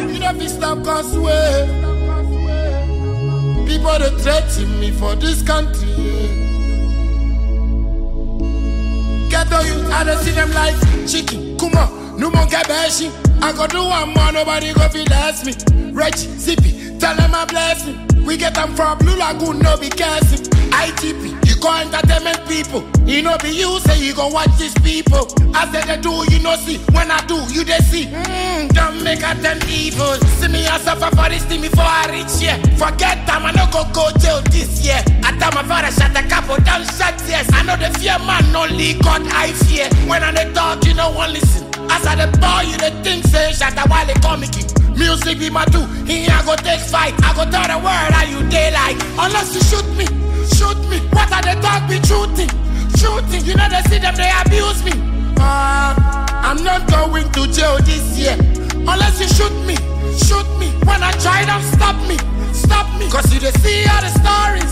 You don't be stop cause way. People they threaten me for this country. Get on you, I don't see them like chicken. Come on, no more get bashy. I go do one more, nobody go feel less me. Reggie, Zippy, tell them I bless me. We get them from Blue Lagoon, no be careful. ITP, you go entertainment people. You know be you say you go watch these people. As they do, you know see. When I do, you they see. Don't make a 10 evil. See me I suffer for this thing before I reach here. Forget time, I no go jail this year. I tell my father shut the couple down, shut yes. I know the fear man, only God I fear. When I they talk, you no one listen. As I the boy, you the think say shut the while they comic. Music be my do. Here I go take fight. I go tell the world how you daylight. Unless you shoot me. Shoot me, what are they talk be shooting? Shooting, you know they see them, they abuse me. I'm not going to jail this year. Unless you shoot me. When I try them, stop me. Cause you they see all the stories.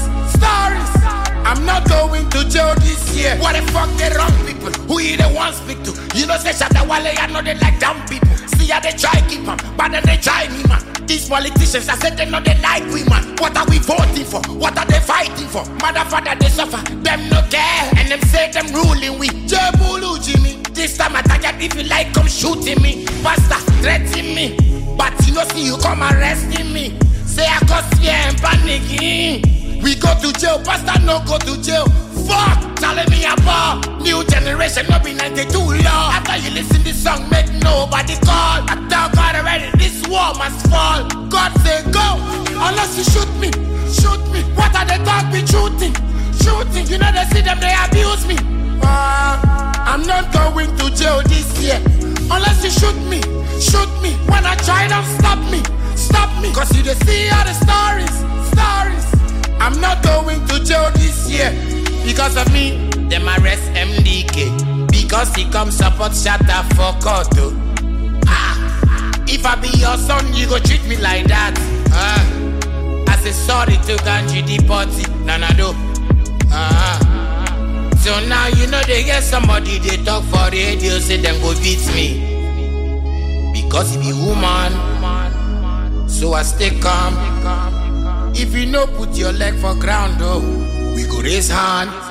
I'm not going to jail this year. What the fuck they wrong people? Who you the one speak to? You know say Shatta Wale, I know they like dumb people. See how they try keep them, but then they try me man. These politicians, I said they know they like we man. What are we voting for? What are they fighting for? Motherfucker they suffer, them no care. And them say them ruling we. Jebulu Jimmy. This time I target if you like come shooting me. Pastor threatening me. But you know see you come arresting me. Say I cause fear and panicking. We go to jail, pastor no go to jail. Fuck, telling me about new generation, no be 92 law. After you listen this song, make nobody call. I tell God already, this war must fall. God say go, unless you shoot me. What are they talk be shooting? You know they see them, they abuse me. I'm not going to jail this year. Unless you shoot me. When I try them, stop me. Cause you they see all the stories. I'm not going to jail this year. Because of me, them arrest MDK. Because he come support Shatta for Koto. If I be your son, you go treat me like that. I say sorry to Ganji the party. Nanado. So now you know they get somebody they talk for radio, say them go beat me. Because he be woman. So I stay calm. If you no put your leg for ground, oh, we go raise hand.